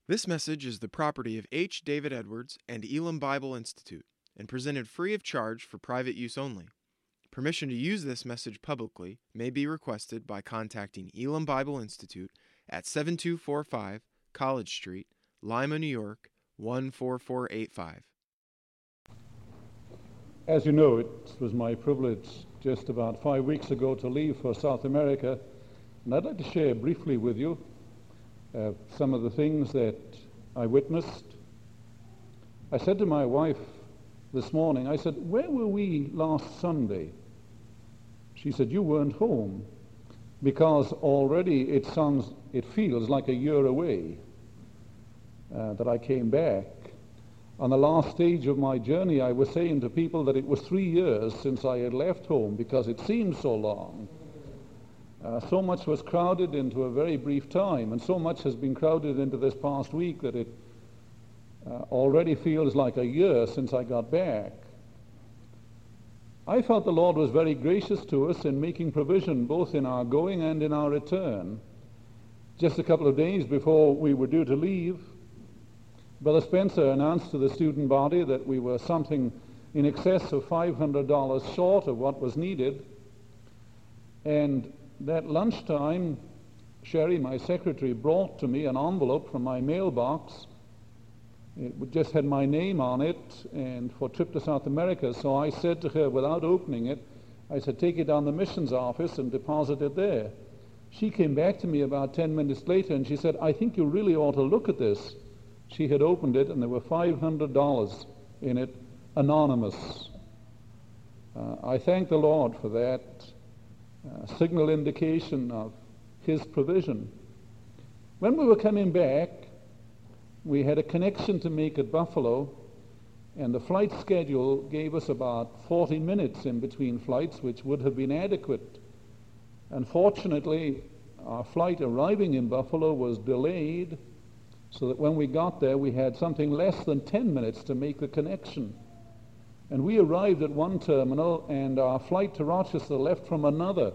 This message is the property of H. David Edwards and Elam Bible Institute and presented free of charge for private use only. Permission to use this message publicly may be requested by contacting Elam Bible Institute at 7245 College Street, Lima, New York, 14485. As you know, it was my privilege just about 5 weeks ago to leave for South America, and I'd like to share briefly with you some of the things that I witnessed. I said to my wife this morning, I said, "Where were we last Sunday?" She said, "You weren't home," because already it feels like a year away that I came back. On the last stage of my journey, I was saying to people that it was 3 years since I had left home because it seemed so long. So much was crowded into a very brief time, and so much has been crowded into this past week that it already feels like a year since I got back. I felt the Lord was very gracious to us in making provision both in our going and in our return. Just a couple of days before we were due to leave, Brother Spencer announced to the student body that we were something in excess of $500 short of what was needed. And that lunchtime, Sherry, my secretary, brought to me an envelope from my mailbox. It just had my name on it and for a trip to South America. So I said to her, without opening it, I said, "Take it down the missions office and deposit it there." She came back to me about 10 minutes later and she said, "I think you really ought to look at this." She had opened it and there were $500 in it, anonymous. I thank the Lord for that signal indication of His provision. When we were coming back, we had a connection to make at Buffalo, and the flight schedule gave us about 40 minutes in between flights, which would have been adequate. Unfortunately, our flight arriving in Buffalo was delayed, so that when we got there, we had something less than 10 minutes to make the connection. And we arrived at one terminal, and our flight to Rochester left from another.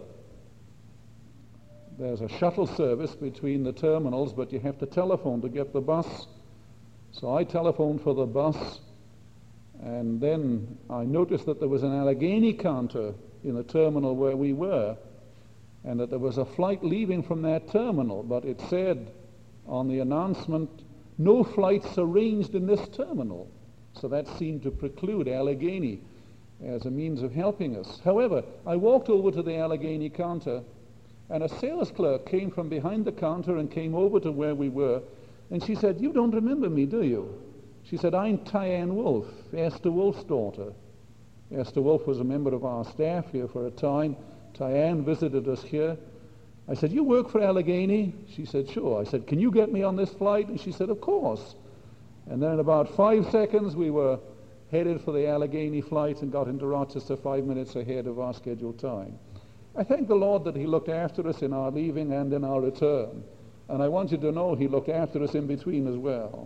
There's a shuttle service between the terminals, but you have to telephone to get the bus. So I telephoned for the bus, and then I noticed that there was an Allegheny counter in the terminal where we were, and that there was a flight leaving from that terminal, but it said on the announcement, "No flights arranged in this terminal." So that seemed to preclude Allegheny as a means of helping us. However, I walked over to the Allegheny counter, and a sales clerk came from behind the counter and came over to where we were, and she said, "You don't remember me, do you?" She said, "I'm Tyann Wolf, Esther Wolf's daughter." Esther Wolf was a member of our staff here for a time. Tyann visited us here. I said, "You work for Allegheny?" She said, "Sure." I said, "Can you get me on this flight?" And she said, "Of course." And then in about 5 seconds, we were headed for the Allegheny flight and got into Rochester 5 minutes ahead of our scheduled time. I thank the Lord that He looked after us in our leaving and in our return. And I want you to know He looked after us in between as well.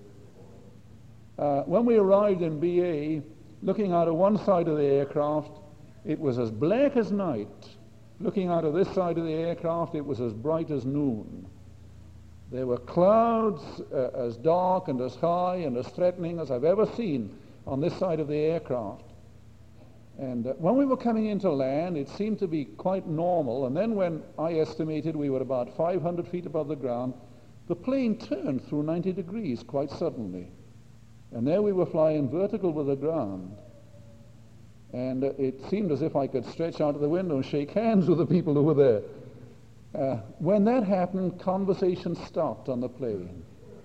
When we arrived in BA, looking out of one side of the aircraft, it was as black as night. Looking out of this side of the aircraft, it was as bright as noon. There were clouds as dark and as high and as threatening as I've ever seen on this side of the aircraft. And when we were coming into land, it seemed to be quite normal. And then when I estimated we were about 500 feet above the ground, the plane turned through 90 degrees quite suddenly. And there we were flying vertical with the ground. And it seemed as if I could stretch out of the window and shake hands with the people who were there. When that happened, conversation stopped on the plane.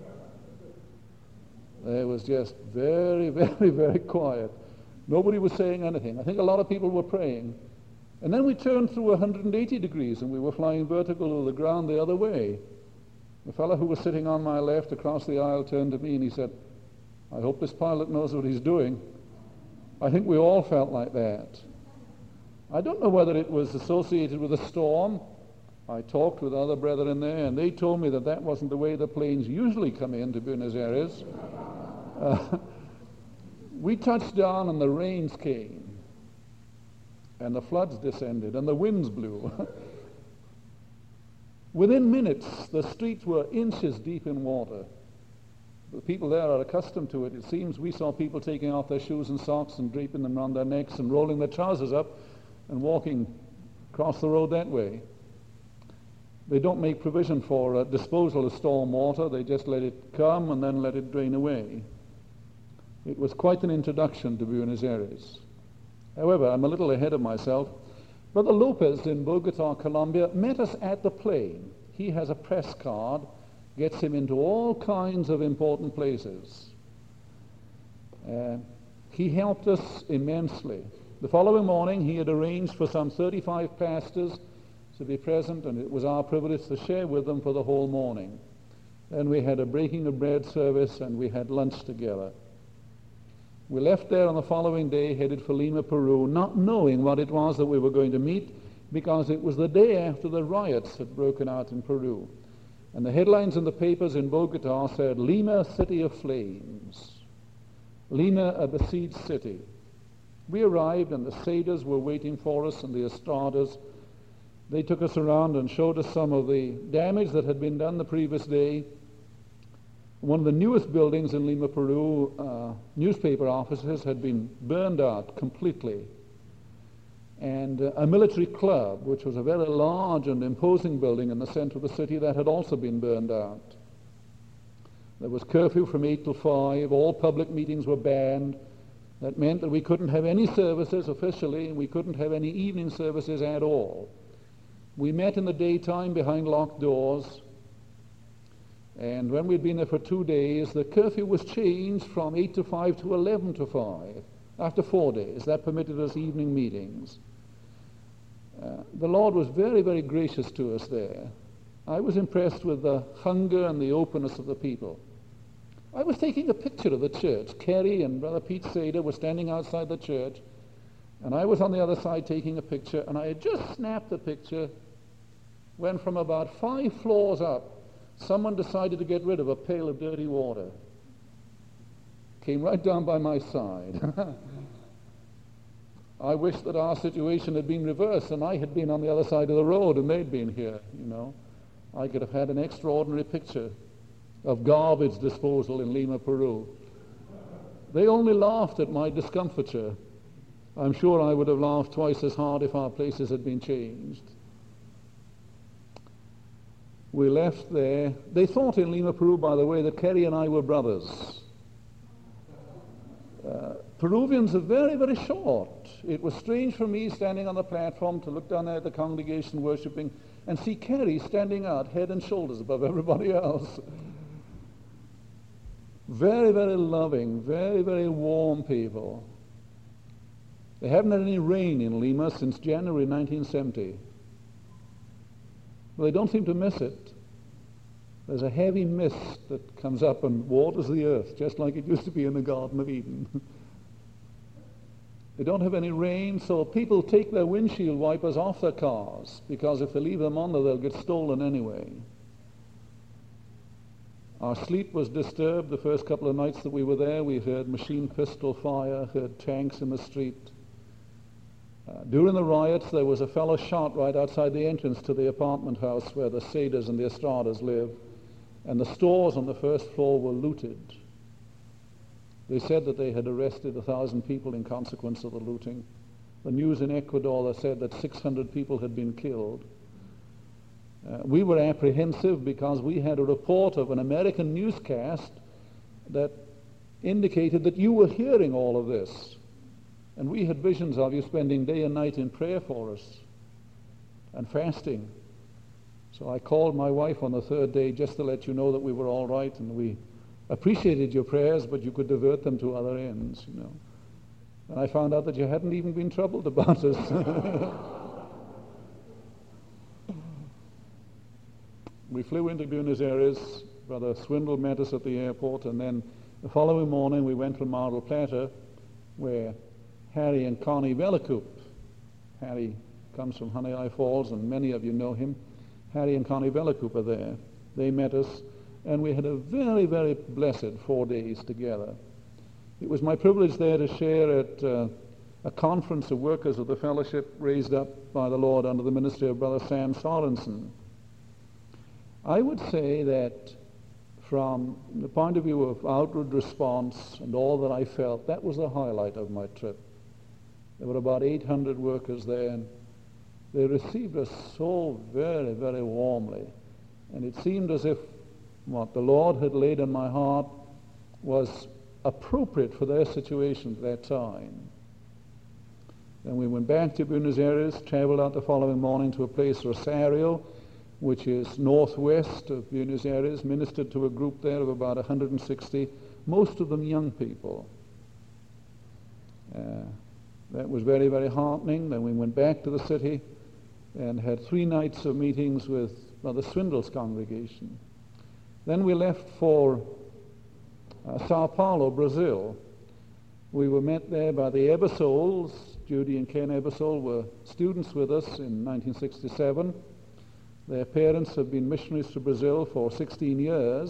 It was just very, very, very quiet. Nobody was saying anything. I think a lot of people were praying. And then we turned through 180 degrees, and we were flying vertical over the ground the other way. The fellow who was sitting on my left across the aisle turned to me and he said, "I hope this pilot knows what he's doing." I think we all felt like that. I don't know whether it was associated with a storm. I talked with other brethren there, and they told me that that wasn't the way the planes usually come into Buenos Aires. We touched down, and the rains came, and the floods descended, and the winds blew. Within minutes, the streets were inches deep in water. The people there are accustomed to it. It seems we saw people taking off their shoes and socks and draping them around their necks and rolling their trousers up and walking across the road that way. They don't make provision for disposal of storm water. They just let it come and then let it drain away. It was quite an introduction to Buenos Aires. However, I'm a little ahead of myself. Brother Lopez in Bogota, Colombia, met us at the plane. He has a press card, gets him into all kinds of important places. He helped us immensely. The following morning, he had arranged for some 35 pastors to be present, and it was our privilege to share with them for the whole morning. Then we had a breaking of bread service, and we had lunch together. We left there on the following day, headed for Lima, Peru, not knowing what it was that we were going to meet, because it was the day after the riots had broken out in Peru. And the headlines in the papers in Bogota said, "Lima, City of Flames." Lima, a besieged city. We arrived, and the Sadas were waiting for us, and the Estradas. They took us around and showed us some of the damage that had been done the previous day. One of the newest buildings in Lima, Peru, newspaper offices had been burned out completely. And a military club, which was a very large and imposing building in the center of the city, that had also been burned out. There was curfew from 8 till 5. All public meetings were banned. That meant that we couldn't have any services officially, and we couldn't have any evening services at all. We met in the daytime behind locked doors, and when we'd been there for 2 days, the curfew was changed from 8 to 5 to 11 to 5. After 4 days, that permitted us evening meetings. The Lord was very, very gracious to us there. I was impressed with the hunger and the openness of the people. I was taking a picture of the church. Kerry and Brother Pete Sada were standing outside the church, and I was on the other side taking a picture, and I had just snapped the picture when from about 5 floors up, someone decided to get rid of a pail of dirty water. Came right down by my side. I wish that our situation had been reversed and I had been on the other side of the road and they'd been here, you know. I could have had an extraordinary picture of garbage disposal in Lima, Peru. They only laughed at my discomfiture. I'm sure I would have laughed twice as hard if our places had been changed. We left there. They thought in Lima, Peru, by the way, that Kerry and I were brothers. Peruvians are very, very short. It was strange for me standing on the platform to look down there at the congregation worshiping and see Kerry standing out head and shoulders above everybody else. Very, very loving, very, very warm people. They haven't had any rain in Lima since January 1970. Well, they don't seem to miss it. There's a heavy mist that comes up and waters the earth, just like it used to be in the Garden of Eden. They don't have any rain, so people take their windshield wipers off their cars, because if they leave them on there, they'll get stolen anyway. Our sleep was disturbed the first couple of nights that we were there. We heard machine pistol fire, heard tanks in the street. During the riots, there was a fellow shot right outside the entrance to the apartment house where the Sadas and the Estradas live, and the stores on the first floor were looted. They said that they had arrested 1,000 people in consequence of the looting. The news in Ecuador said that 600 people had been killed. We were apprehensive because we had a report of an American newscast that indicated that you were hearing all of this. And we had visions of you spending day and night in prayer for us and fasting. So I called my wife on the third day just to let you know that we were all right, and we appreciated your prayers, but you could divert them to other ends, you know. And I found out that you hadn't even been troubled about us. We flew into Buenos Aires. Brother Swindle met us at the airport, and then the following morning we went to Mar del Plata, where Harry and Connie Velacoop. Harry comes from Honey Eye Falls, and many of you know him. Harry and Connie Velacoop are there. They met us, and we had a very, very blessed 4 days together. It was my privilege there to share at a conference of workers of the fellowship raised up by the Lord under the ministry of Brother Sam Sorensen. I would say that from the point of view of outward response and all that I felt, that was the highlight of my trip. There were about 800 workers there, and they received us so very, very warmly. And it seemed as if what the Lord had laid in my heart was appropriate for their situation at that time. Then we went back to Buenos Aires, traveled out the following morning to a place, Rosario, which is northwest of Buenos Aires, ministered to a group there of about 160, most of them young people. That was very, very heartening. Then we went back to the city and had 3 nights of meetings with Brother Swindle's congregation. Then we left for Sao Paulo, Brazil. We were met there by the Ebersols. Judy and Ken Ebersol were students with us in 1967. Their parents have been missionaries to Brazil for 16 years.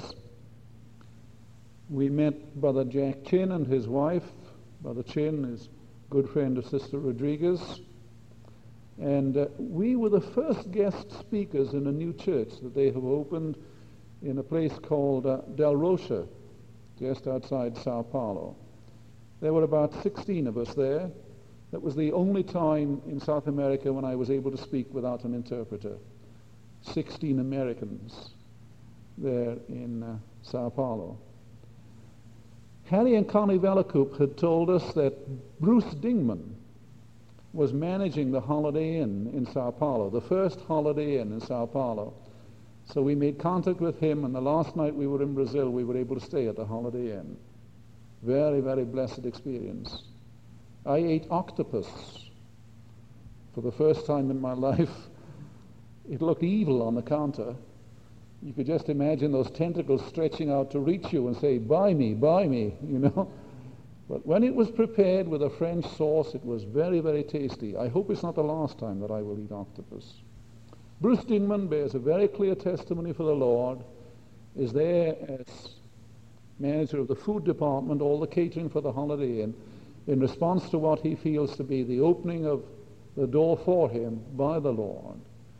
We met Brother Jack Chin and his wife. Brother Chin is a good friend of Sister Rodriguez. And we were the first guest speakers in a new church that they have opened in a place called Del Rocha, just outside Sao Paulo. There were about 16 of us there. That was the only time in South America when I was able to speak without an interpreter. 16 Americans there in Sao Paulo. Harry and Connie Velacoop had told us that Bruce Dingman was managing the Holiday Inn in Sao Paulo, the first Holiday Inn in Sao Paulo. So we made contact with him, and the last night we were in Brazil, we were able to stay at the Holiday Inn. Very, very blessed experience. I ate octopus for the first time in my life. It looked evil on the counter. You could just imagine those tentacles stretching out to reach you and say, buy me, you know. But when it was prepared with a French sauce, it was very, very tasty. I hope it's not the last time that I will eat octopus. Bruce Dingman bears a very clear testimony for the Lord, is there as manager of the food department, all the catering for the Holiday Inn, in response to what he feels to be the opening of the door for him by the Lord.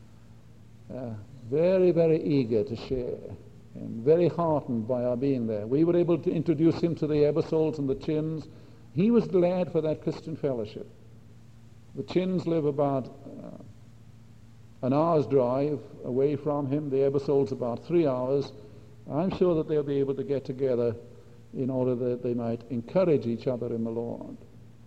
Very, very eager to share and very heartened by our being there. We were able to introduce him to the Ebersols and the Chins. He was glad for that Christian fellowship. The Chins live about an hour's drive away from him. The Ebersols about 3 hours. I'm sure that they'll be able to get together in order that they might encourage each other in the Lord.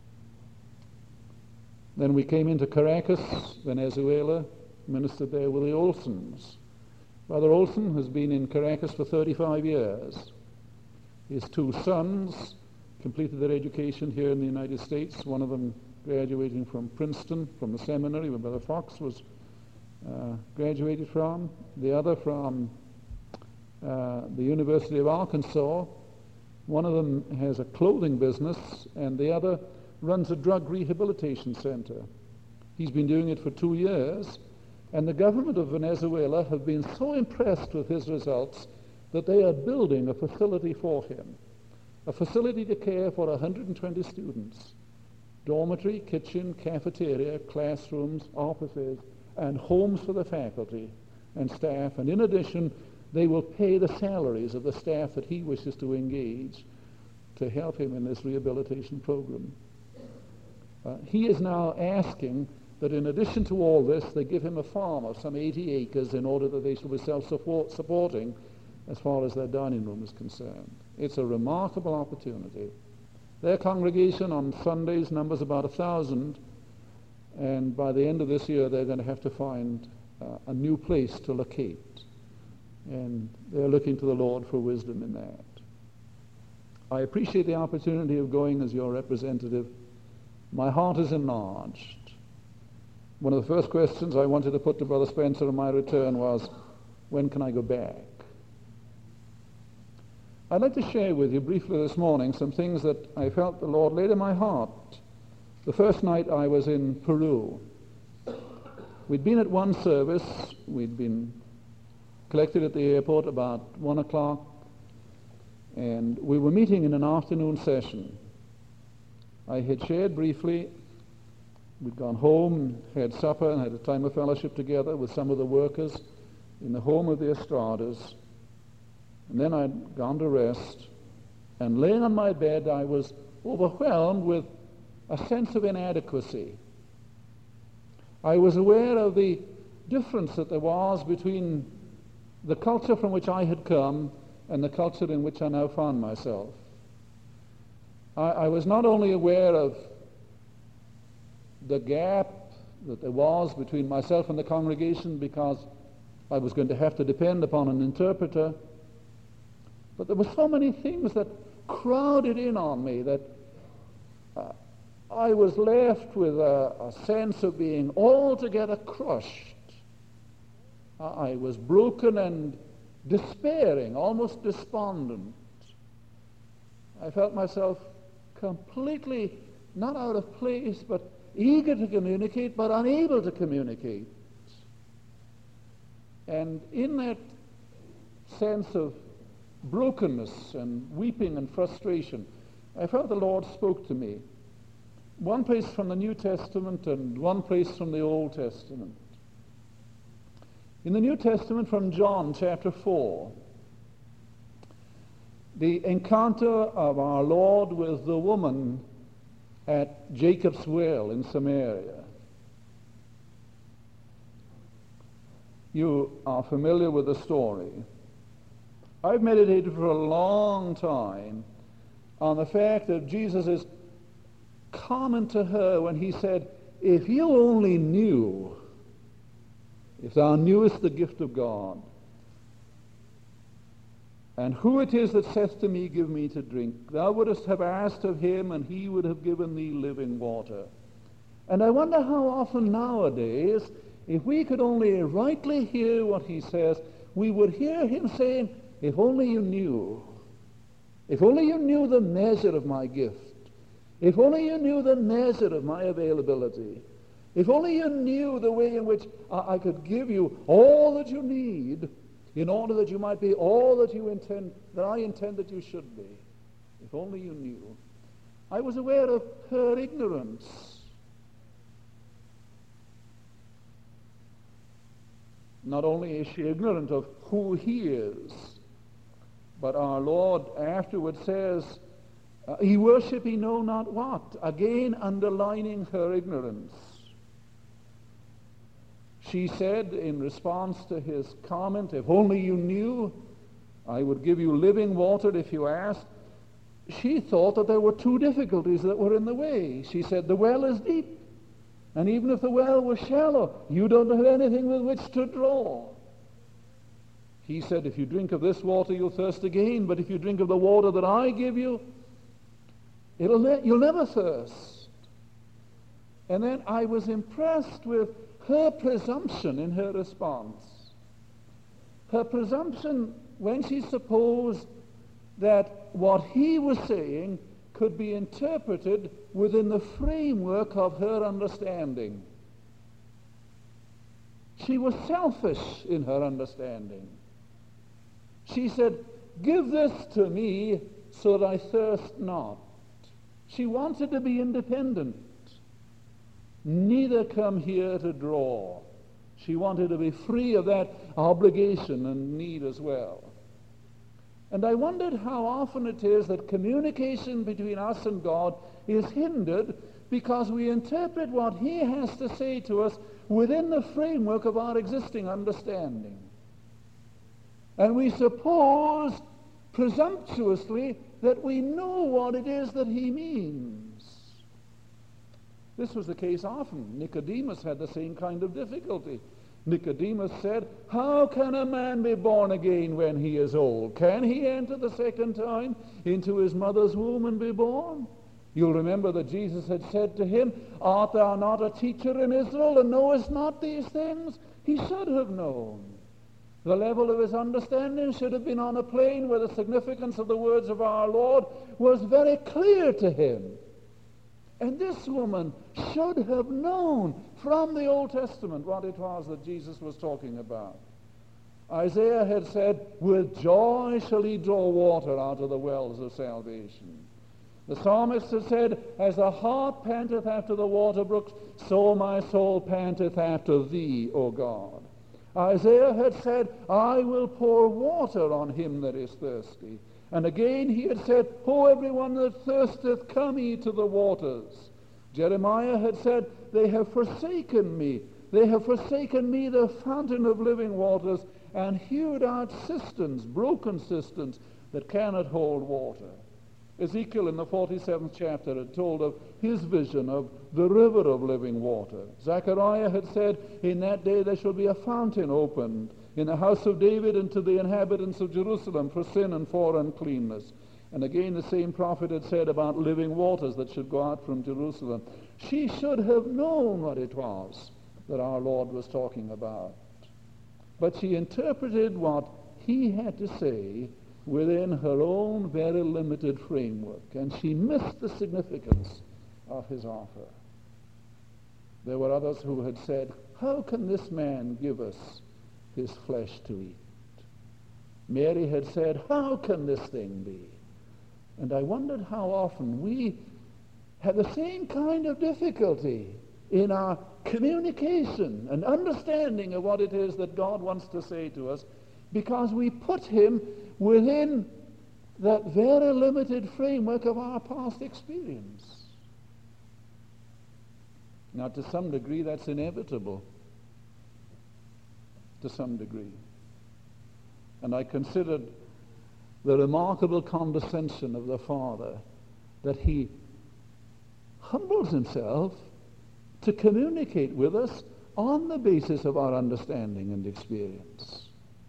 Then we came into Caracas, Venezuela, ministered there with the Olsons. Brother Olson has been in Caracas for 35 years. His 2 sons completed their education here in the United States, one of them graduating from Princeton, from the seminary where Brother Fox was graduated from, the other from the University of Arkansas. One of them has a clothing business, and the other runs a drug rehabilitation center. He's been doing it for 2 years, and the government of Venezuela have been so impressed with his results that they are building a facility for him, a facility to care for 120 students, dormitory, kitchen, cafeteria, classrooms, offices, and homes for the faculty and staff. And in addition, they will pay the salaries of the staff that he wishes to engage to help him in this rehabilitation program. He is now asking that in addition to all this, they give him a farm of some 80 acres in order that they shall be self-supporting as far as their dining room is concerned. It's a remarkable opportunity. Their congregation on Sundays numbers about 1,000, and by the end of this year they're going to have to find a new place to locate. And they're looking to the Lord for wisdom in that. I appreciate the opportunity of going as your representative. My heart is enlarged. One of the first questions I wanted to put to Brother Spencer on my return was, when can I go back? I'd like to share with you briefly this morning some things that I felt the Lord laid in my heart. The first night I was in Peru. We'd been at one service. We'd been collected at the airport about 1 o'clock, and we were meeting in an afternoon session. I had shared briefly. We'd gone home, had supper, and had a time of fellowship together with some of the workers in the home of the Estradas. And then I'd gone to rest, and laying on my bed, I was overwhelmed with a sense of inadequacy. I was aware of the difference that there was between the culture from which I had come and the culture in which I now found myself. I was not only aware of the gap that there was between myself and the congregation because I was going to have to depend upon an interpreter, but there were so many things that crowded in on me that I was left with a sense of being altogether crushed. I was broken and despairing, almost despondent. I felt myself completely not out of place, but eager to communicate, but unable to communicate. And in that sense of brokenness and weeping and frustration, I felt the Lord spoke to me. One place from the New Testament and one place from the Old Testament. In the New Testament, from John chapter 4, the encounter of our Lord with the woman at Jacob's well in Samaria. You are familiar with the story. I've meditated for a long time on the fact that Jesus' comment to her when he said, "If you only knew, if thou knewest the gift of God, and who it is that saith to me, give me to drink, thou wouldst have asked of him, and he would have given thee living water." And I wonder how often nowadays, if we could only rightly hear what he says, we would hear him saying, if only you knew. If only you knew the measure of my gift. If only you knew the measure of my availability. If only you knew the way in which I could give you all that you need in order that you might be all that I intend that you should be. If only you knew. I was aware of her ignorance. Not only is she ignorant of who he is, but our Lord afterward says, he worship he know not what, again underlining her ignorance. She said in response to his comment, if only you knew, I would give you living water if you asked. She thought that there were two difficulties that were in the way. She said, the well is deep, and even if the well was shallow, you don't have anything with which to draw. He said, if you drink of this water, you'll thirst again, but if you drink of the water that I give you, you'll never thirst. And then I was impressed with her presumption in her response. Her presumption when she supposed that what he was saying could be interpreted within the framework of her understanding. She was selfish in her understanding. She said, give this to me so that I thirst not. She wanted to be independent. Neither come here to draw. She wanted to be free of that obligation and need as well. And I wondered how often it is that communication between us and God is hindered because we interpret what he has to say to us within the framework of our existing understanding. And we suppose presumptuously that we know what it is that he means. This was the case often. Nicodemus had the same kind of difficulty. Nicodemus said, how can a man be born again when he is old? Can he enter the second time into his mother's womb and be born? You'll remember that Jesus had said to him, art thou not a teacher in Israel and knowest not these things? He should have known. The level of his understanding should have been on a plane where the significance of the words of our Lord was very clear to him. And this woman should have known from the Old Testament what it was that Jesus was talking about. Isaiah had said, with joy shall he draw water out of the wells of salvation. The psalmist had said, as the hart panteth after the water brooks, so my soul panteth after thee, O God. Isaiah had said, I will pour water on him that is thirsty. And again he had said, O everyone that thirsteth, come ye to the waters. Jeremiah had said, they have forsaken me. They have forsaken me, the fountain of living waters, and hewed out cisterns, broken cisterns, that cannot hold water. Ezekiel in the 47th chapter had told of his vision of the river of living water. Zechariah had said, in that day there shall be a fountain opened in the house of David and to the inhabitants of Jerusalem for sin and for uncleanness. And again the same prophet had said about living waters that should go out from Jerusalem. She should have known what it was that our Lord was talking about. But she interpreted what he had to say within her own very limited framework, and she missed the significance of his offer. There were others who had said, how can this man give us his flesh to eat? Mary had said, how can this thing be? And I wondered how often we have the same kind of difficulty in our communication and understanding of what it is that God wants to say to us, because we put him within that very limited framework of our past experience. Now, to some degree, that's inevitable. To some degree. And I considered the remarkable condescension of the Father, that he humbles himself to communicate with us on the basis of our understanding and experience.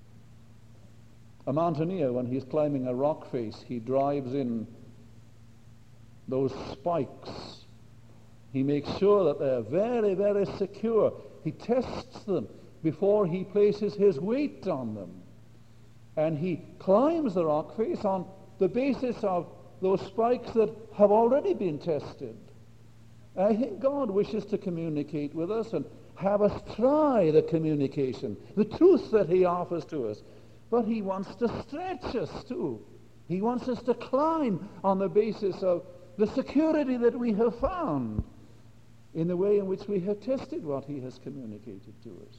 A mountaineer, when he's climbing a rock face, he drives in those spikes. He makes sure that they're very, very secure. He tests them before he places his weight on them. And he climbs the rock face on the basis of those spikes that have already been tested. I think God wishes to communicate with us and have us try the communication, the truth that he offers to us. But he wants to stretch us too. He wants us to climb on the basis of the security that we have found in the way in which we have tested what he has communicated to us.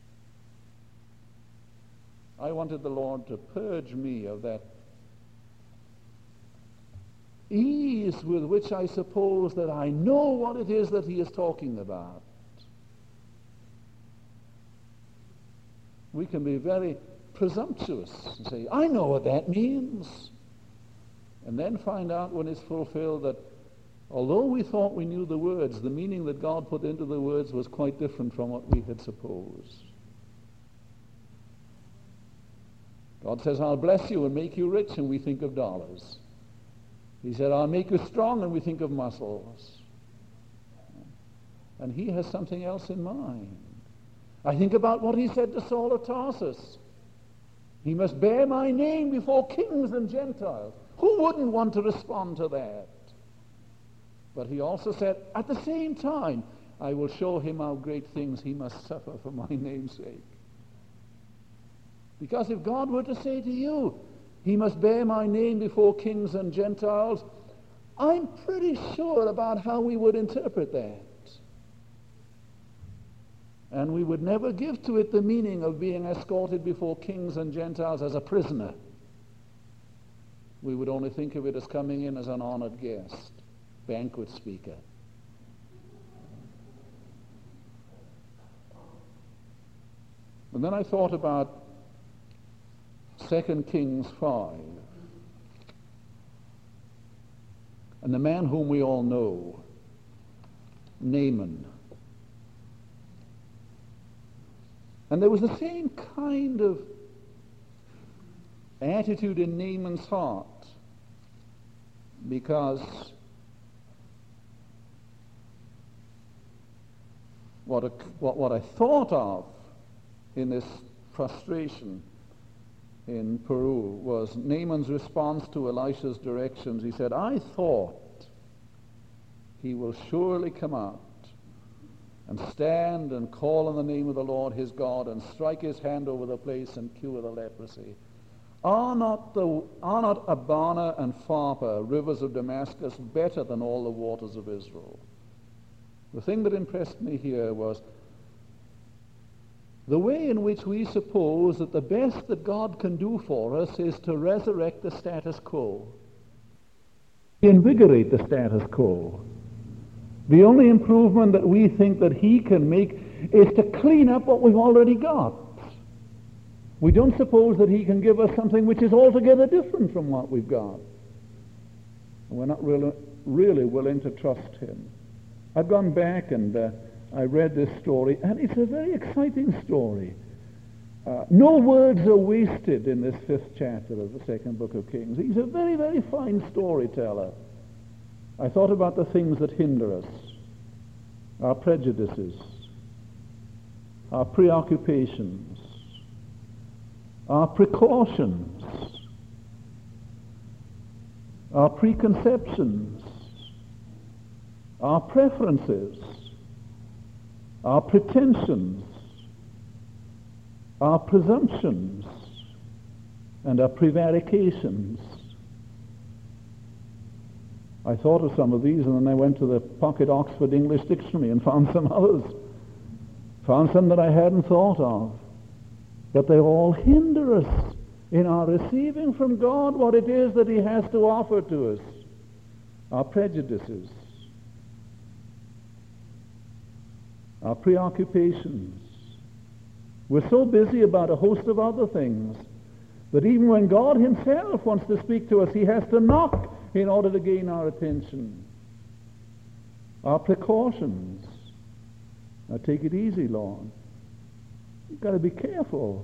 I wanted the Lord to purge me of that ease with which I suppose that I know what it is that he is talking about. We can be very presumptuous and say, I know what that means. And then find out when it's fulfilled that although we thought we knew the words, the meaning that God put into the words was quite different from what we had supposed. God says, I'll bless you and make you rich, and we think of dollars. He said, I'll make you strong, and we think of muscles. And he has something else in mind. I think about what he said to Saul of Tarsus. He must bear my name before kings and Gentiles. Who wouldn't want to respond to that? But he also said, at the same time, I will show him how great things he must suffer for my name's sake. Because if God were to say to you, he must bear my name before kings and Gentiles, I'm pretty sure about how we would interpret that. And we would never give to it the meaning of being escorted before kings and Gentiles as a prisoner. We would only think of it as coming in as an honored guest, banquet speaker. And then I thought about 2 Kings 5. And the man whom we all know, Naaman. And there was the same kind of attitude in Naaman's heart, because what I thought of in this frustration in Peru was Naaman's response to Elisha's directions. He said, I thought he will surely come out and stand and call on the name of the Lord his God and strike his hand over the place and cure the leprosy. Are not Abana and Pharpar, rivers of Damascus, better than all the waters of Israel? The thing that impressed me here was the way in which we suppose that the best that God can do for us is to resurrect the status quo, invigorate the status quo. The only improvement that we think that he can make is to clean up what we've already got. We don't suppose that he can give us something which is altogether different from what we've got. We're not really willing to trust him. I've gone back and I read this story, and it's a very exciting story. No words are wasted in this 5th chapter of the 2nd book of Kings. He's a very, very fine storyteller. I thought about the things that hinder us, our prejudices, our preoccupations, our precautions, our preconceptions, our preferences, our pretensions, our presumptions, and our prevarications. I thought of some of these, and then I went to the Pocket Oxford English Dictionary and found some others. Found some that I hadn't thought of. But they all hinder us in our receiving from God what it is that he has to offer to us. Our prejudices, our preoccupations. We're so busy about a host of other things that even when God himself wants to speak to us, he has to knock in order to gain our attention. Our precautions. Now take it easy, Lord. You've got to be careful.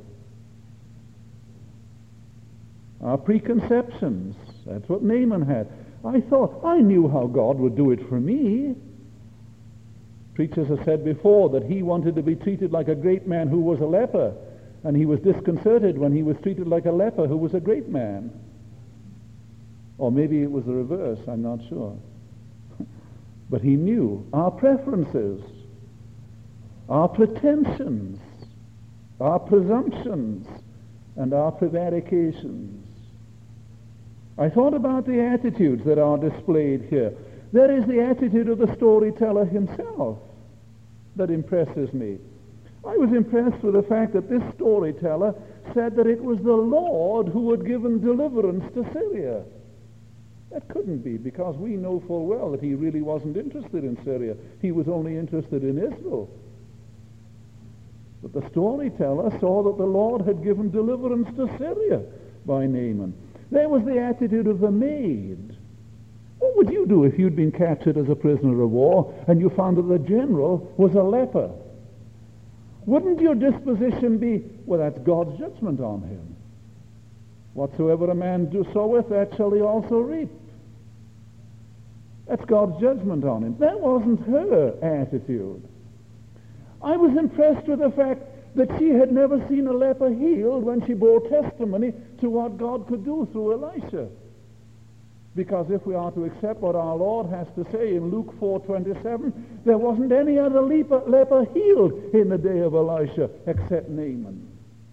Our preconceptions. That's what Naaman had. I knew how God would do it for me. Preachers have said before that he wanted to be treated like a great man who was a leper, and he was disconcerted when he was treated like a leper who was a great man. Or maybe it was the reverse, I'm not sure. But he knew our preferences, our pretensions, our presumptions, and our prevarications. I thought about the attitudes that are displayed here. There is the attitude of the storyteller himself that impresses me. I was impressed with the fact that this storyteller said that it was the Lord who had given deliverance to Syria. That couldn't be, because we know full well that he really wasn't interested in Syria. He was only interested in Israel. But the storyteller saw that the Lord had given deliverance to Syria by Naaman. There was the attitude of the maid. What would you do if you'd been captured as a prisoner of war and you found that the general was a leper? Wouldn't your disposition be, well, that's God's judgment on him. Whatsoever a man soweth, that shall he also reap. That's God's judgment on him. That wasn't her attitude. I was impressed with the fact that she had never seen a leper healed when she bore testimony to what God could do through Elisha. Because if we are to accept what our Lord has to say in Luke 4:27, there wasn't any other leper healed in the day of Elisha except Naaman.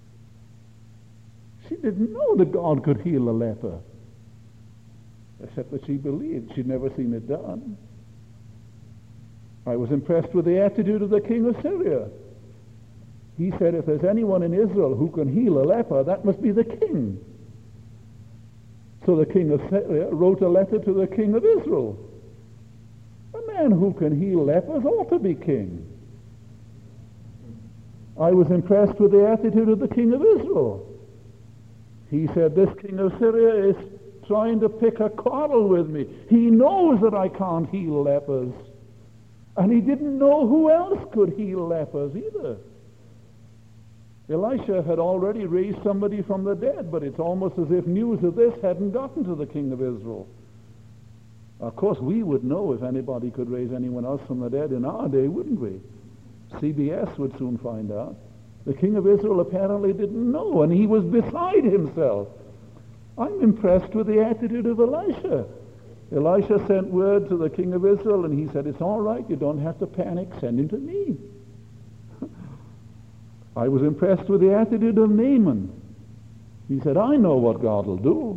She didn't know that God could heal a leper, except that she believed. She'd never seen it done. I was impressed with the attitude of the king of Syria. He said, if there's anyone in Israel who can heal a leper, that must be the king. So the king of Syria wrote a letter to the king of Israel. A man who can heal lepers ought to be king. I was impressed with the attitude of the king of Israel. He said, this king of Syria is trying to pick a quarrel with me. He knows that I can't heal lepers. And he didn't know who else could heal lepers either. Elisha had already raised somebody from the dead, but it's almost as if news of this hadn't gotten to the king of Israel. Of course, we would know if anybody could raise anyone else from the dead in our day, wouldn't we? CBS would soon find out. The king of Israel apparently didn't know, and he was beside himself. I'm impressed with the attitude of Elisha. Elisha sent word to the king of Israel, and he said, it's all right, you don't have to panic, send him to me. I was impressed with the attitude of Naaman. He said, I know what God will do.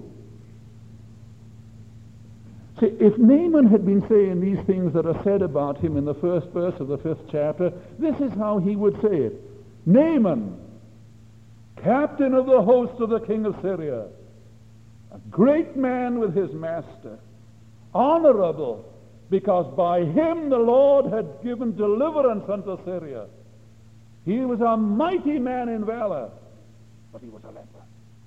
See, if Naaman had been saying these things that are said about him in the first verse of the 5th chapter, this is how he would say it. Naaman, captain of the host of the king of Syria, a great man with his master, honorable, because by him the Lord had given deliverance unto Syria. He was a mighty man in valor, but he was a leper.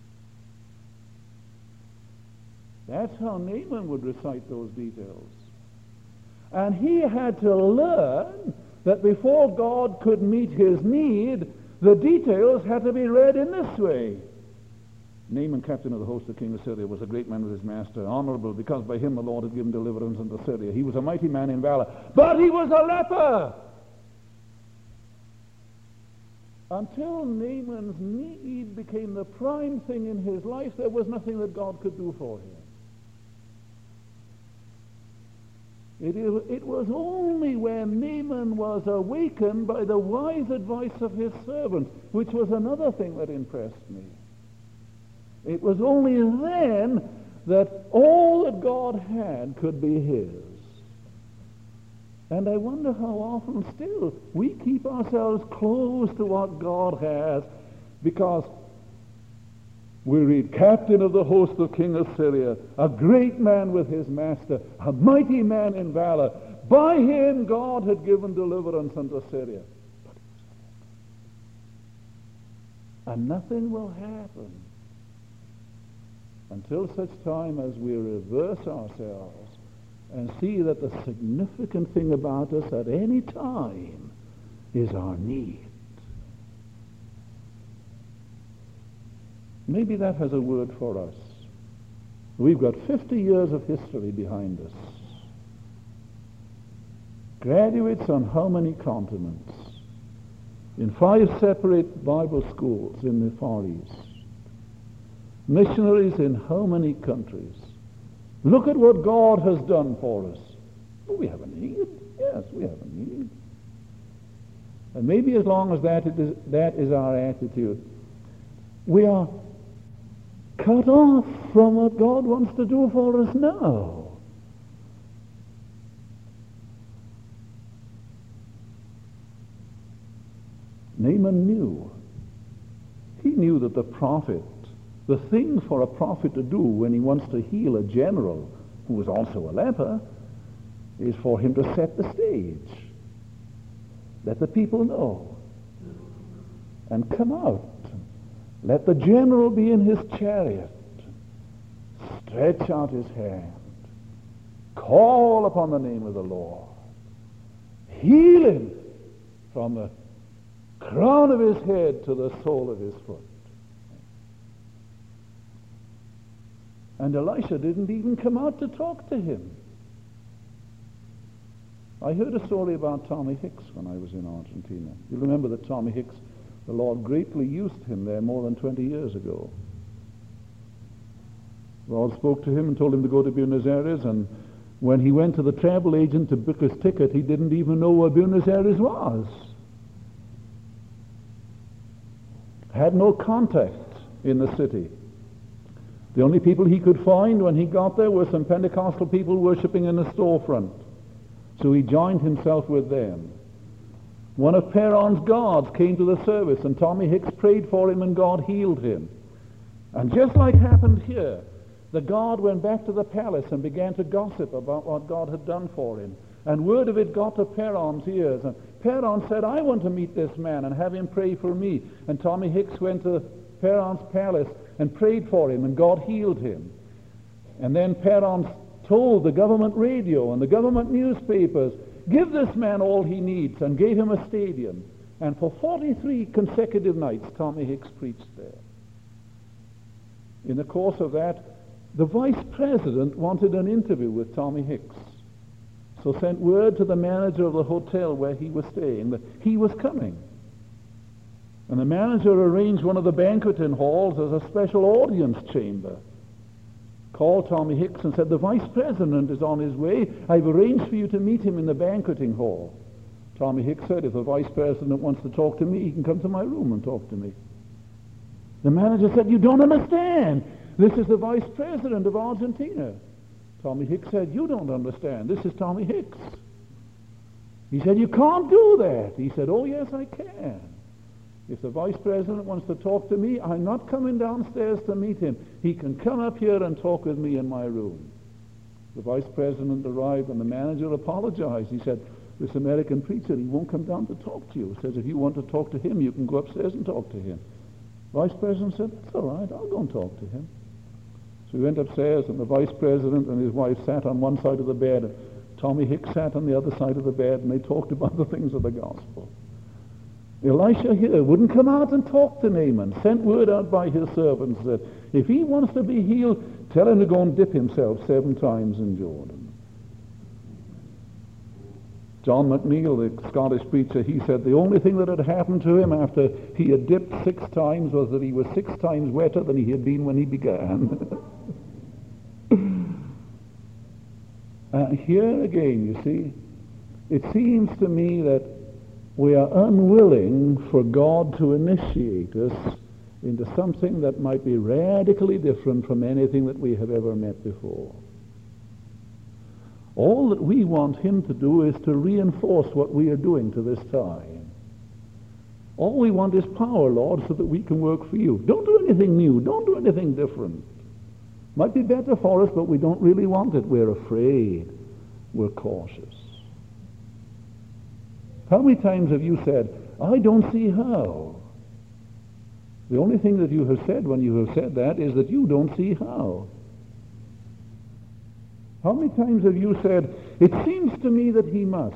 That's how Naaman would recite those details. And he had to learn that before God could meet his need, the details had to be read in this way. Naaman, captain of the host of the king of Syria, was a great man with his master, honorable, because by him the Lord had given deliverance unto Syria. He was a mighty man in valor, but he was a leper. Until Naaman's need became the prime thing in his life, there was nothing that God could do for him. It was only when Naaman was awakened by the wise advice of his servant, which was another thing that impressed me. It was only then that all that God had could be his. And I wonder how often still we keep ourselves close to what God has, because we read, captain of the host of king of Syria, a great man with his master, a mighty man in valor. By him God had given deliverance unto Syria. And nothing will happen until such time as we reverse ourselves and see that the significant thing about us at any time is our need. Maybe that has a word for us. We've got 50 years of history behind us. Graduates on how many continents? In 5 separate Bible schools in the Far East. Missionaries in how many countries? Look at what God has done for us. Oh, we have a need. Yes, we have a need. And maybe as long as that is our attitude, we are cut off from what God wants to do for us now. Naaman knew. He knew that the thing for a prophet to do when he wants to heal a general who is also a leper, is for him to set the stage. Let the people know. And come out. Let the general be in his chariot. Stretch out his hand. Call upon the name of the Lord. Heal him from the crown of his head to the sole of his foot. And Elisha didn't even come out to talk to him. I heard a story about Tommy Hicks when I was in Argentina. You remember that Tommy Hicks, the Lord greatly used him there more than 20 years ago. The Lord spoke to him and told him to go to Buenos Aires, and when he went to the travel agent to book his ticket, he didn't even know where Buenos Aires was. Had no contact in the city. The only people he could find when he got there were some Pentecostal people worshiping in a storefront. So he joined himself with them. One of Peron's guards came to the service, and Tommy Hicks prayed for him, and God healed him. And just like happened here, the guard went back to the palace and began to gossip about what God had done for him. And word of it got to Peron's ears. And Peron said, I want to meet this man and have him pray for me. And Tommy Hicks went to Peron's palace and prayed for him, and God healed him. And then Peron told the government radio and the government newspapers, give this man all he needs, and gave him a stadium. And for 43 consecutive nights, Tommy Hicks preached there. In the course of that, the vice president wanted an interview with Tommy Hicks. So sent word to the manager of the hotel where he was staying that he was coming. And the manager arranged one of the banqueting halls as a special audience chamber. Called Tommy Hicks and said, the vice president is on his way. I've arranged for you to meet him in the banqueting hall. Tommy Hicks said, if the vice president wants to talk to me, he can come to my room and talk to me. The manager said, you don't understand. This is the vice president of Argentina. Tommy Hicks said, you don't understand. This is Tommy Hicks. He said, you can't do that. He said, oh, yes, I can. If the vice president wants to talk to me, I'm not coming downstairs to meet him. He can come up here and talk with me in my room. The vice president arrived and the manager apologized. He said, this American preacher, he won't come down to talk to you. He says, if you want to talk to him, you can go upstairs and talk to him. Vice president said, that's all right, I'll go and talk to him. So we went upstairs, and the vice president and his wife sat on one side of the bed, and Tommy Hicks sat on the other side of the bed, and they talked about the things of the gospel. Elisha here wouldn't come out and talk to Naaman, sent word out by his servants that if he wants to be healed, tell him to go and dip himself 7 times in Jordan. John McNeill, the Scottish preacher, he said the only thing that had happened to him after he had dipped 6 times was that he was 6 times wetter than he had been when he began. Here again, you see, it seems to me that we are unwilling for God to initiate us into something that might be radically different from anything that we have ever met before. All that we want him to do is to reinforce what we are doing to this time. All we want is power, Lord, so that we can work for you. Don't do anything new. Don't do anything different. Might be better for us, but we don't really want it. We're afraid. We're cautious. How many times have you said, I don't see how? The only thing that you have said when you have said that is that you don't see how. How many times have you said, it seems to me that he must?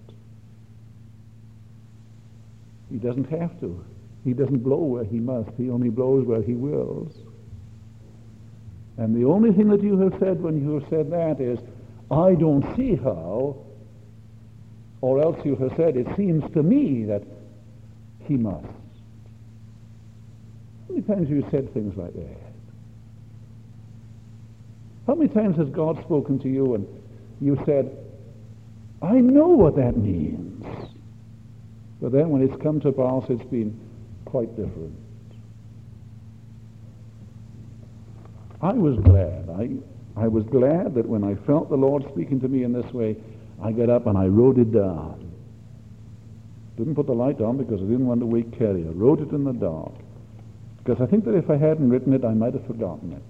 He doesn't have to. He doesn't blow where he must. He only blows where he wills. And the only thing that you have said when you have said that is, I don't see how, or else you have said, it seems to me that he must. How many times have you said things like that? How many times has God spoken to you and you said, I know what that means. But then when it's come to pass, it's been quite different. I was glad. I was glad that when I felt the Lord speaking to me in this way, I got up and I wrote it down. Didn't put the light on because I didn't want to wake Kerry. I wrote it in the dark. Because I think that if I hadn't written it, I might have forgotten it.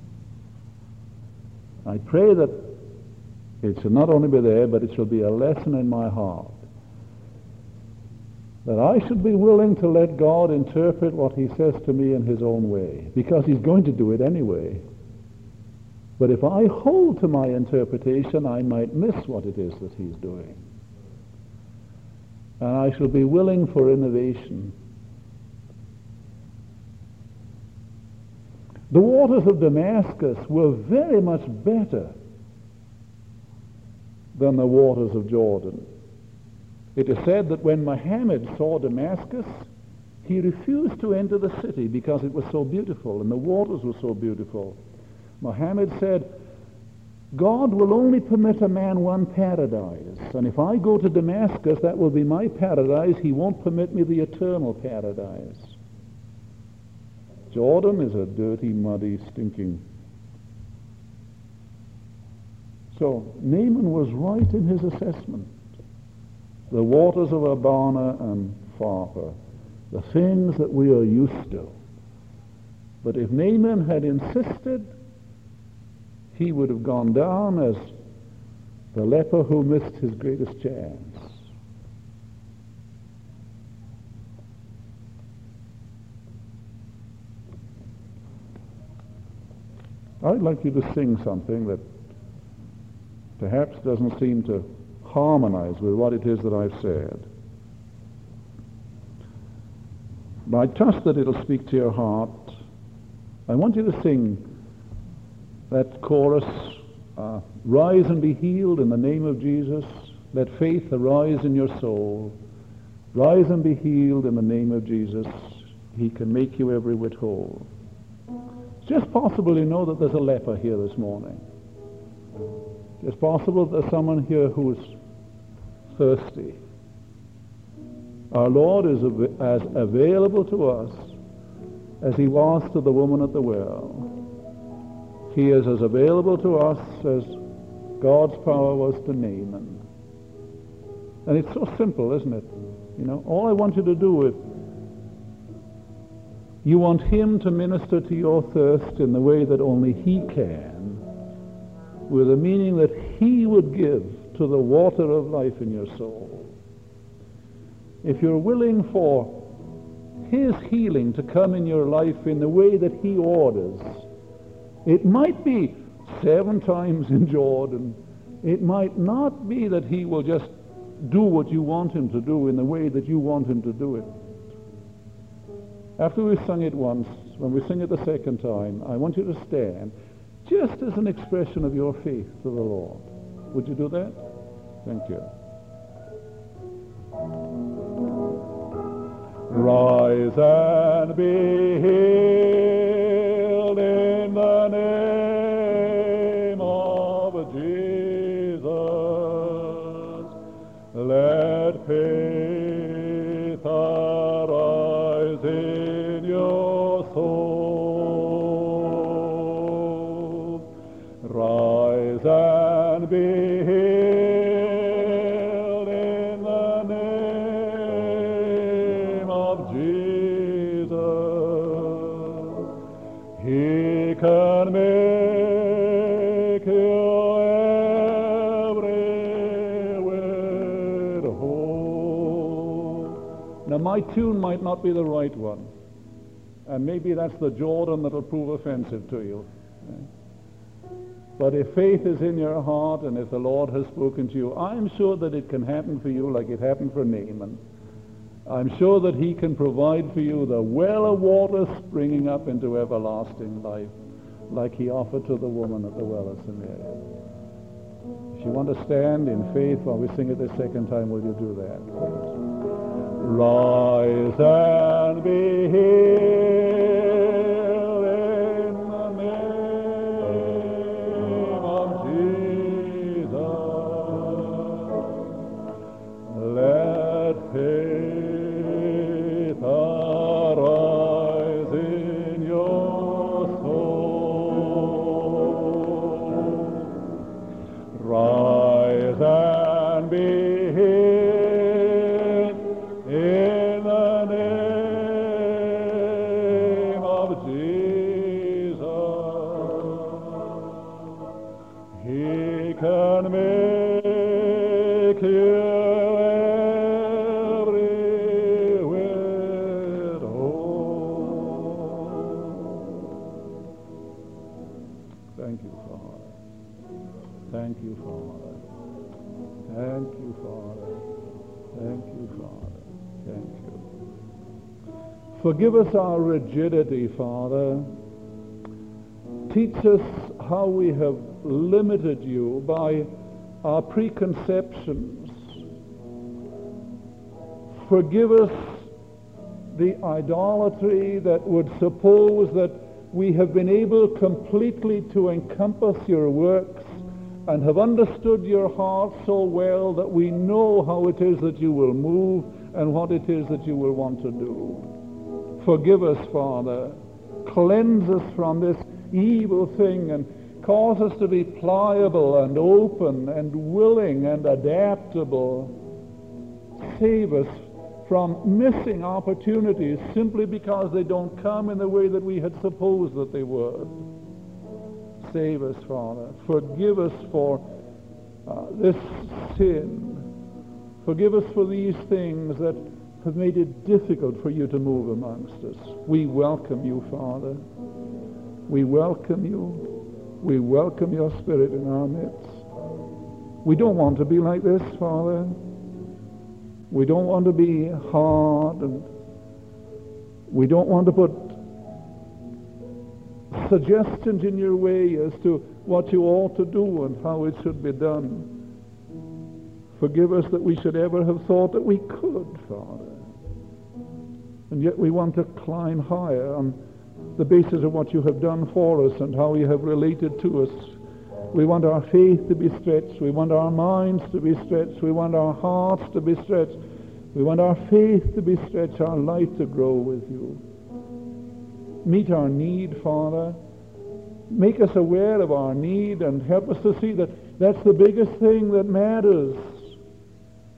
I pray that it shall not only be there, but it shall be a lesson in my heart. That I should be willing to let God interpret what he says to me in his own way, because he's going to do it anyway. But if I hold to my interpretation, I might miss what it is that he's doing. And I shall be willing for innovation. The waters of Damascus were very much better than the waters of Jordan. It is said that when Muhammad saw Damascus, he refused to enter the city because it was so beautiful and the waters were so beautiful. Muhammad said, God will only permit a man one paradise, and if I go to Damascus, that will be my paradise. He won't permit me the eternal paradise. Jordan is a dirty, muddy, stinking. So Naaman was right in his assessment. The waters of Abana and Pharpar, the things that we are used to. But if Naaman had insisted, he would have gone down as the leper who missed his greatest chance. I'd like you to sing something that perhaps doesn't seem to harmonize with what it is that I've said. But I trust that it'll speak to your heart. I want you to sing that chorus, rise and be healed in the name of Jesus. Let faith arise in your soul. Rise and be healed in the name of Jesus. He can make you every whit whole. It's just possible, you know, that there's a leper here this morning. It's possible that there's someone here who's thirsty. Our Lord is as available to us as he was to the woman at the well. He is as available to us as God's power was to Naaman. And it's so simple, isn't it? You know, all I want you to do You want him to minister to your thirst in the way that only he can, with the meaning that he would give to the water of life in your soul. If you're willing for his healing to come in your life in the way that he orders, it might be 7 times in Jordan. It might not be that he will just do what you want him to do in the way that you want him to do it. After we've sung it once, when we sing it the second time, I want you to stand just as an expression of your faith to the Lord. Would you do that? Thank you. Rise and be healed in the name of Jesus. Let faith arise in your soul. Rise and be healed in the name of Jesus. He can make you everywhere whole. Now, my tune might not be the right one, and maybe that's the Jordan that'll prove offensive to you. But if faith is in your heart, and if the Lord has spoken to you, I'm sure that it can happen for you like it happened for Naaman. I'm sure that he can provide for you the well of water springing up into everlasting life, like he offered to the woman at the well of Samaria. If you want to stand in faith while we sing it the second time, will you do that? Rise and be healed in the name of Jesus. Let faith arise in your soul. Rise and be healed in the name of Jesus. He can make you everywhere whole. Thank you, Father. Thank you, Father. Thank you, Father. Thank you, Father. Thank you. Forgive us our rigidity, Father. Teach us how we have limited you by our preconceptions. Forgive us the idolatry that would suppose that we have been able completely to encompass your works and have understood your heart so well that we know how it is that you will move and what it is that you will want to do. Forgive us, Father. Cleanse us from this evil thing and cause us to be pliable and open and willing and adaptable. Save us from missing opportunities simply because they don't come in the way that we had supposed that they would. Save us, Father. Forgive us for this sin. Forgive us for these things that have made it difficult for you to move amongst us. We welcome you, Father. We welcome you. We welcome your Spirit in our midst. We don't want to be like this, Father. We don't want to be hard, and we don't want to put suggestions in your way as to what you ought to do and how it should be done. Forgive us that we should ever have thought that we could, Father. And yet we want to climb higher on the basis of what you have done for us and how you have related to us. We want our faith to be stretched. We want our minds to be stretched. We want our hearts to be stretched. We want our faith to be stretched, our life to grow with you. Meet our need, Father. Make us aware of our need and help us to see that that's the biggest thing that matters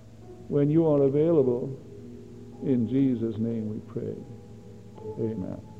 when you are available. In Jesus' name we pray. Amen.